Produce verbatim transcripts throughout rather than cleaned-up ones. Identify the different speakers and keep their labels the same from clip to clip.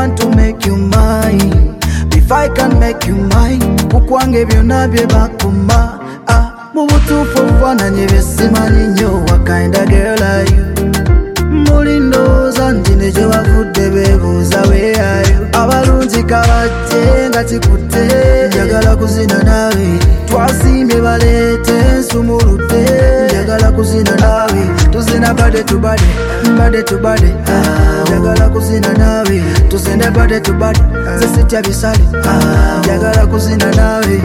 Speaker 1: want to make you mine. If I can make you mine, kukwange byonna bye bakuma. Ah, mu butuufu obufaananyi bye simanyi nnyo, what kind of girl are you? Muli ndowooza nti ne gye bavudde beebuuza weeyayo. Abalungi kabajje nga kikutte, njagala kuzina naawe. Twasiimye baleete nsumuludde, njagala kuzina naawe. Tuzina bade to bade, bade to bade, njagala kuzina naawe. Tuzine bade to bade, nze sitya bisale, njagala kuzina naawe.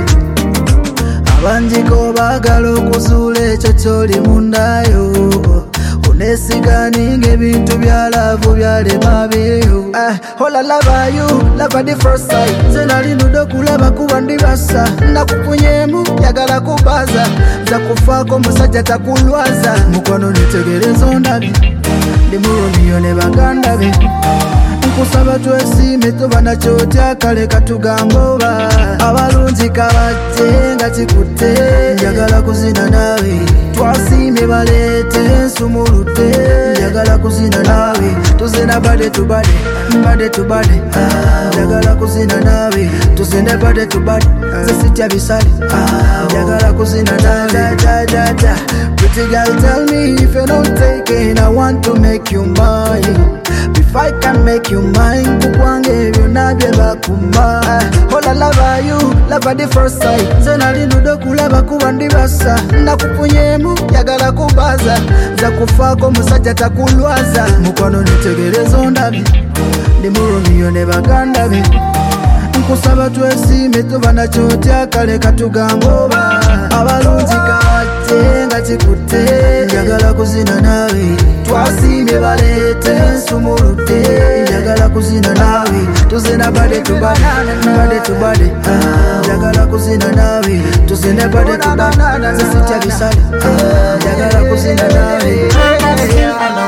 Speaker 1: Abanjiko baagala okuzuula ekyo ky'oli mundayo, unesiganinga ebintu bya laavu byalema byeyo. Hola lava you, lava the first sight. Nze nali ndudde okulaba kuba ndi basa, nakufunyemu yagala kubaza, nza kufaako musajja takulwaza. Mukwano nitegereza ondabye, ndi mu Romeo ne baganda be. Nkusaba twesiime toba nakyotya, kale katugamba oba. Abalungi kabajje nga kikutte, njagala kuzina naawe. Twasiimye baleete nsumuludde, njagala kuzina naawe. Tuzina bade to bade, bade to bade, njagala kuzina naawe. Tuzine bade to bade, nze sitya bisale, njagala kuzina naawe. Pretty girl, tell me if you're not taking, I want to make you mine. If I can make you mine, kukwange byonna bye bakuma. Hola lava you, lava the first sight. Nze nali ndudde okulaba kuba ndi basa, nakufunyemu yagala kubaza, nza kufaako musajja takulwaza. Mukwano nitegereza ondabye, ndi mu Romeo ne baganda be. Nkusaba twesiime toba nakyotya, kale katugamba oba. Abalungi kabajje nga kikutte, njagala kuzina naawe. Twasiimye baleete nsumuludde, njagala kuzina naawe. Tuzina bade to bade, bade to bade, njagala kuzina naawe. Tuzine bade to bade, nze sitya bisale, njagala kuzina naawe.